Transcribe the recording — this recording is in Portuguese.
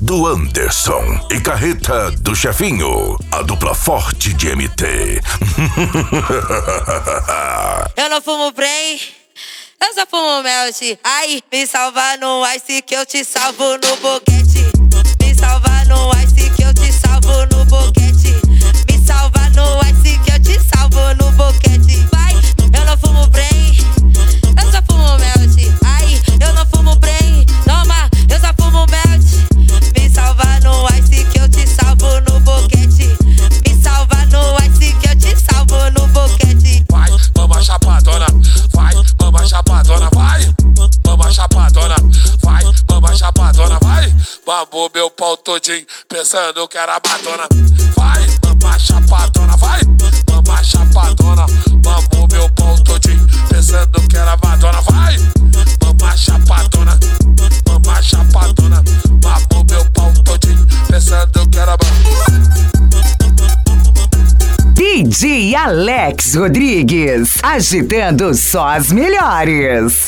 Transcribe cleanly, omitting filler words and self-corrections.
do Anderson e carreta do chefinho, a dupla forte de MT. Eu não fumo Brain, eu só fumo Melt. Ai, me salva no Ice que eu te salvo no boquete. Me salva no Ice que eu te salvo no boquete. Me salva no Ice que eu te salvo no boquete. Vai, eu não fumo Brain, eu só fumo Melt. Ai, eu não fumo Brain, toma, eu só fumo Melt. Me salva no Ice que eu te salvo no boquete. Me salva no Ice que eu te salvo no boquete. Vai, mama chapadona, vai, mama chapadona, vai, mama chapadona, vai, mama chapadona, vai. Mamou meu pau todinho, pensando que era Madonna. Vai, mama chapadona, vai, mama chapadona. Mamou meu pau todinho, pensando que era Madonna. Vai, mama chapadona, mama chapadona. Mamou meu pau todinho, pensando que era Madonna. DJ Alex Rodrigues, agitando só as melhores.